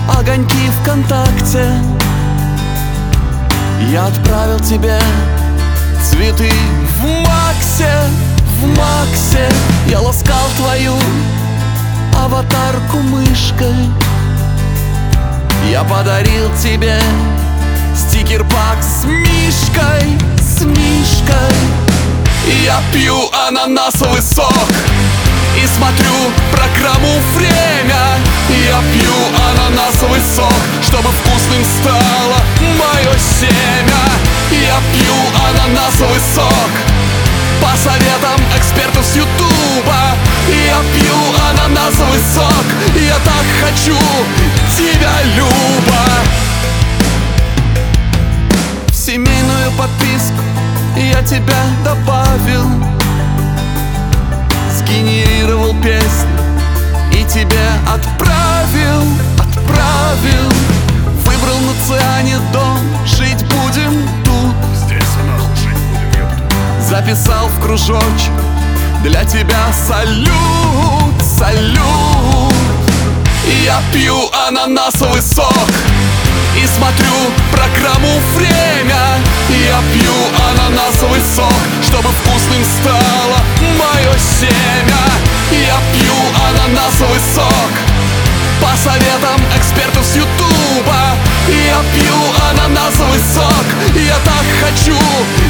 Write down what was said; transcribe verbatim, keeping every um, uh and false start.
огоньки ВКонтакте. Я отправил тебе цветы в Максе, в Максе. Я ласкал твою аватарку мышкой. Я подарил тебе стикер-пак с Мишкой, с Мишкой. Я пью ананасовый сок и смотрю программу «Время». Я пью ананасовый сок, чтобы вкусным стало мое семя. Я пью ананасовый сок по советам экспертов с Ютуба. Я пью ананасовый сок, я так хочу тебя, Люба. В семейную подписку я тебя добавил, сгенерировал песню и тебе отправил, отправил. Выбрал на Циане дом, жить будем тут. Здесь нахуй жить будем, ёпту. Записал в кружочек для тебя салют, салют. Я пью ананасовый сок и смотрю программу «Время». Я пью ананасовый сок, чтобы вкусным стало мое семя. Я пью ананасовый сок по советам экспертов с Ютуба. Я пью ананасовый сок, я так хочу